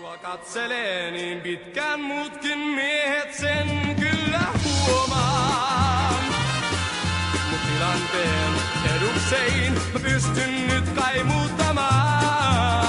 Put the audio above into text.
Katselee niin pitkään muutkin miehet sen kyllä huomaan. Mut tilanteen eduksein mä pystyn nyt kai muuttamaan.